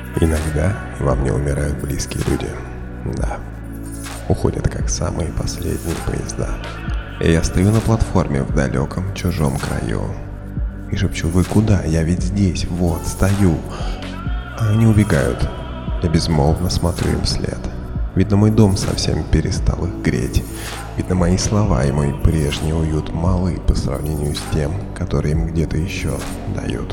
Иногда во мне умирают близкие люди. Да, уходят как самые последние поезда. И я стою на платформе в далеком чужом краю и шепчу: вы куда? Я ведь здесь, вот, стою. А они убегают. Я безмолвно смотрю им вслед. Видно, мой дом совсем перестал их греть. Видно, мои слова и мой прежний уют малы по сравнению с тем, который им где-то еще дают.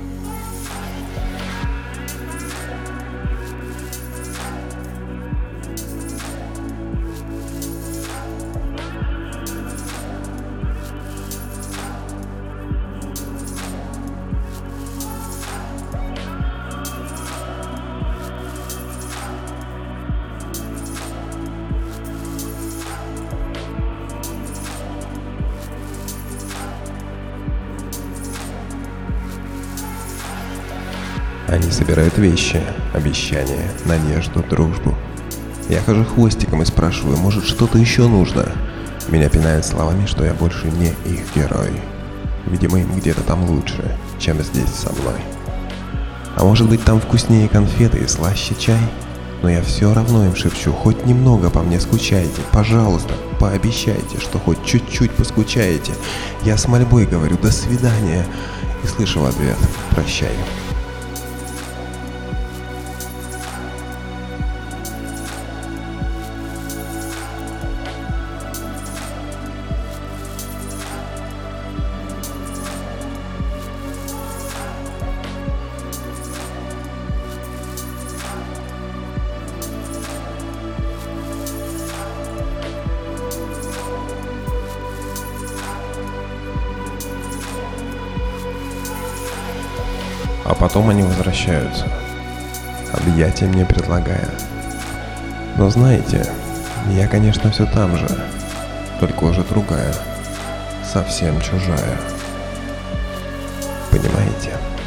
Они собирают вещи, обещания, надежду, дружбу. Я хожу хвостиком и спрашиваю: может, что-то еще нужно? Меня пинают словами, что я больше не их герой. Видимо, им где-то там лучше, чем здесь со мной. А может быть, там вкуснее конфеты и слаще чай? Но я все равно им шепчу: хоть немного по мне скучайте, пожалуйста, пообещайте, что хоть чуть-чуть поскучаете. Я с мольбой говорю: до свидания, и слышу в ответ: прощай. А потом они возвращаются, объятия мне предлагая. Но знаете, я, конечно, все там же, только уже другая, совсем чужая. Понимаете?